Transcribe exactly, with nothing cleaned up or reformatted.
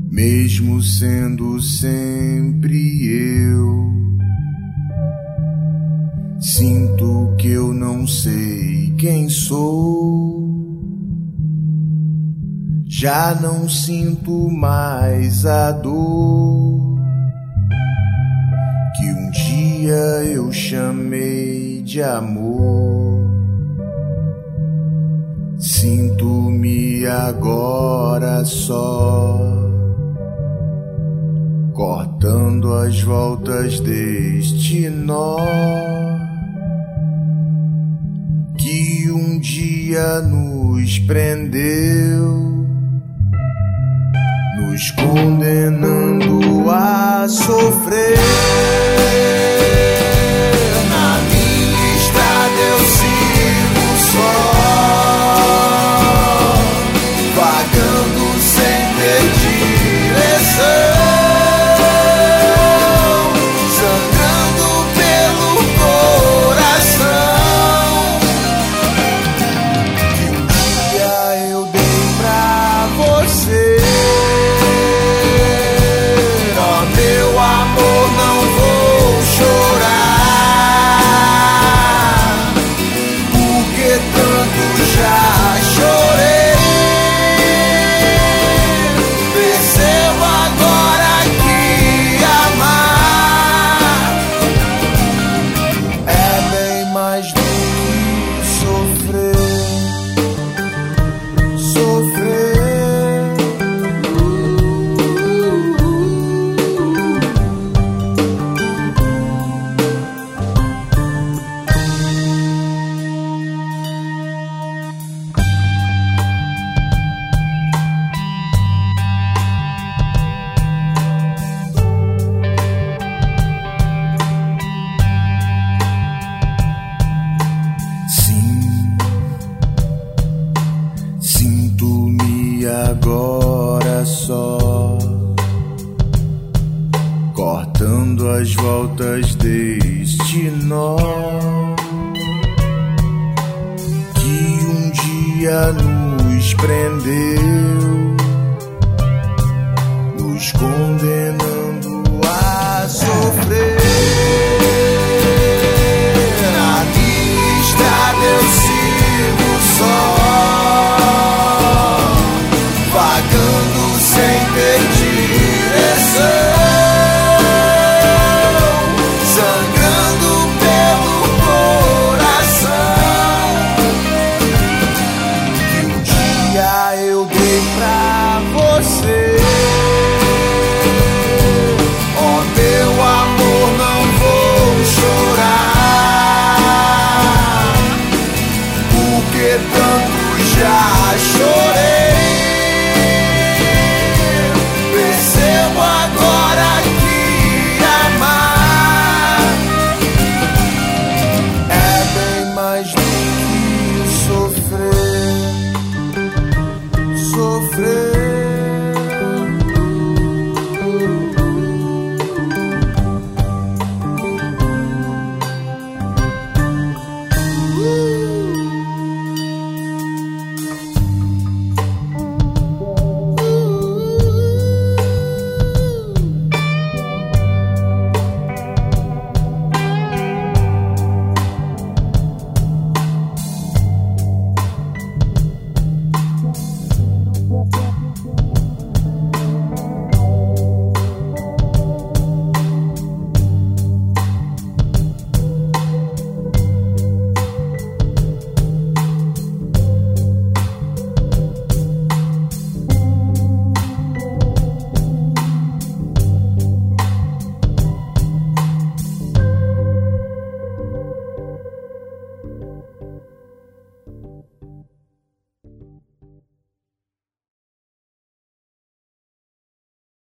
mesmo sendo sempre eu. Sinto que eu não sei quem sou. Já não sinto mais a dor que um dia eu chamei de amor. Sinto-me agora só, cortando as voltas deste nó que um dia nos prendeu, nos condenando a sofrer. Na minha estrada eu sigo só, vagando sem ter direção, sangrando pelo coração que um dia eu dei pra você. Ó meu amor, não vou chorar, porque tanto já chorei. Percebo agora que amar é bem mais do que sofrer, sofrer. Sinto-me agora só, cortando as voltas deste nó que um dia nos prendeu, nos condenou